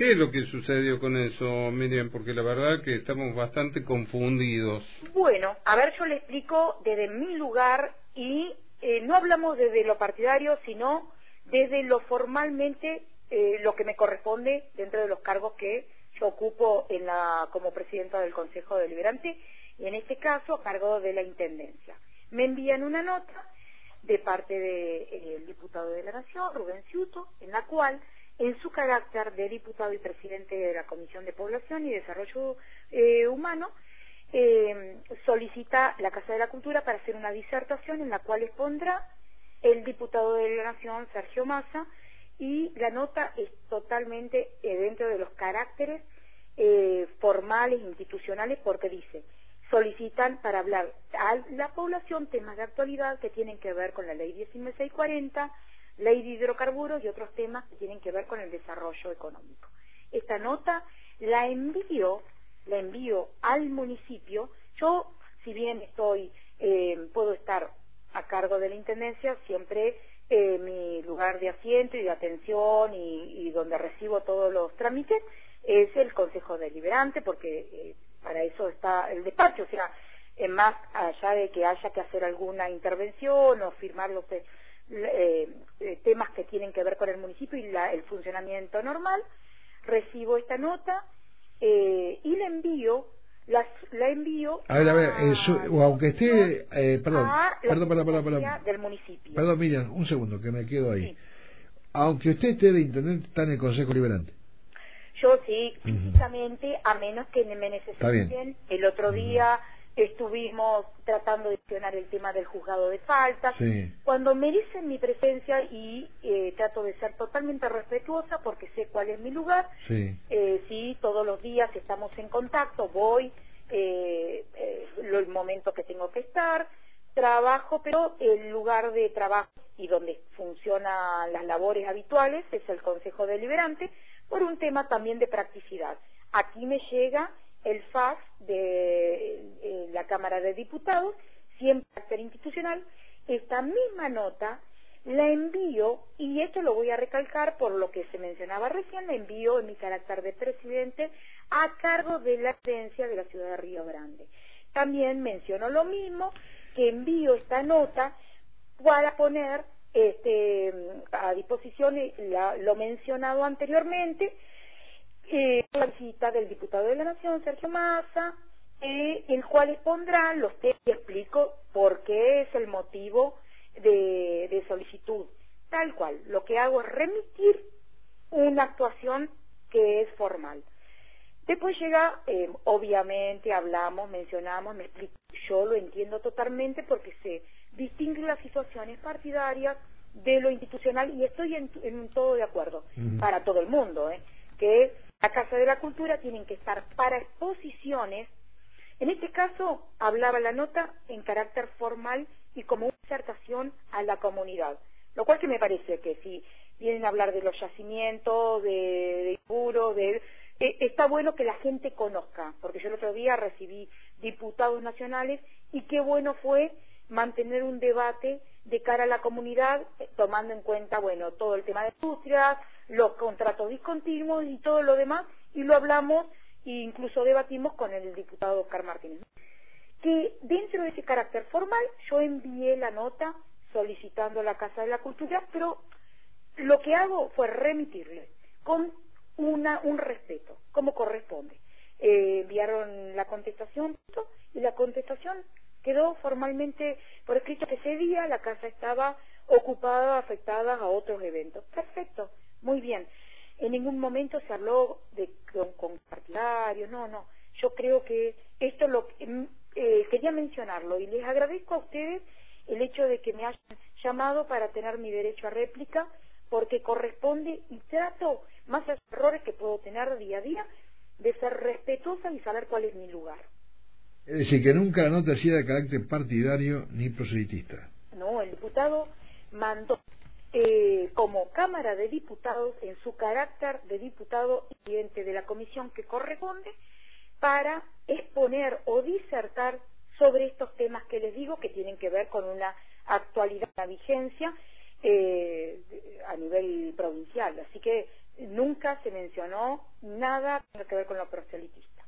¿Qué es lo que sucedió con eso, Miriam? Porque la verdad que estamos bastante confundidos. Bueno, a ver, yo le explico desde mi lugar y no hablamos desde lo partidario, sino desde lo formalmente, lo que me corresponde dentro de los cargos que yo ocupo como presidenta del Consejo Deliberante y en este caso a cargo de la Intendencia. Me envían una nota de parte del diputado de la Nación, Rubén Ciuto, en la cual, en su carácter de diputado y presidente de la Comisión de Población y Desarrollo Humano, solicita la Casa de la Cultura para hacer una disertación en la cual expondrá el diputado de la Nación, Sergio Massa, y la nota es totalmente dentro de los caracteres formales, institucionales, porque dice: solicitan para hablar a la población temas de actualidad que tienen que ver con la ley 19640, ley de hidrocarburos y otros temas que tienen que ver con el desarrollo económico. Esta nota la envío al municipio. Yo, si bien puedo estar a cargo de la Intendencia, siempre mi lugar de asiento y de atención y donde recibo todos los trámites es el Consejo Deliberante, porque para eso está el despacho, o sea, más allá de que haya que hacer alguna intervención o firmar los temas que tienen que ver con el municipio y el funcionamiento normal, recibo esta nota y la envío a ver, o aunque esté, perdón, del municipio. Perdón, Miriam, un segundo, que me quedo ahí. Sí. Aunque usted esté de intendente, está en el Consejo Deliberante. Yo sí, físicamente, a menos que me necesiten. El otro día estuvimos tratando de gestionar el tema del juzgado de faltas. Sí. Cuando merecen mi presencia y trato de ser totalmente respetuosa porque sé cuál es mi lugar. Sí. Sí, todos los días estamos en contacto, voy, el momento que tengo que estar, trabajo, pero el lugar de trabajo y donde funcionan las labores habituales es el Consejo Deliberante, por un tema también de practicidad. Aquí me llega el fax de la Cámara de Diputados, siempre carácter institucional. Esta misma nota la envío, y esto lo voy a recalcar por lo que se mencionaba recién, la envío en mi carácter de presidente a cargo de la Intendencia de la ciudad de Río Grande. También menciono lo mismo, que envío esta nota para poner a disposición lo mencionado anteriormente, la visita del diputado de la Nación, Sergio Massa, el cual expondrá los temas y explico por qué es el motivo de solicitud. Tal cual, lo que hago es remitir una actuación que es formal. Después llega, obviamente, hablamos, mencionamos, me explico. Yo lo entiendo totalmente porque se distinguen las situaciones partidarias de lo institucional y estoy en todo de acuerdo, para todo el mundo, que la Casa de la Cultura tienen que estar para exposiciones. En este caso, hablaba la nota en carácter formal y como una disertación a la comunidad, lo cual que me parece que si vienen a hablar de los yacimientos, de puro, está bueno que la gente conozca, porque yo el otro día recibí diputados nacionales y qué bueno fue mantener un debate de cara a la comunidad, tomando en cuenta, bueno, todo el tema de industrias, los contratos discontinuos y todo lo demás, y lo hablamos e incluso debatimos con el diputado Oscar Martínez. Que dentro de ese carácter formal yo envié la nota solicitando a la Casa de la Cultura, pero lo que hago fue remitirle con un respeto, como corresponde. Enviaron la contestación y la contestación quedó formalmente por escrito que ese día la casa estaba ocupada, afectada a otros eventos. Perfecto, muy bien. En ningún momento se habló con partidarios, no. Yo creo que esto quería mencionarlo y les agradezco a ustedes el hecho de que me hayan llamado para tener mi derecho a réplica, porque corresponde y trato, más allá de los errores que puedo tener día a día, de ser respetuosa y saber cuál es mi lugar. Es decir, que nunca la nota hacía de carácter partidario ni proselitista. No, el diputado mandó como Cámara de Diputados, en su carácter de diputado y presidente de la comisión que corresponde, para exponer o disertar sobre estos temas que les digo que tienen que ver con una actualidad, una vigencia a nivel provincial. Así que nunca se mencionó nada que tenga que ver con lo proselitista.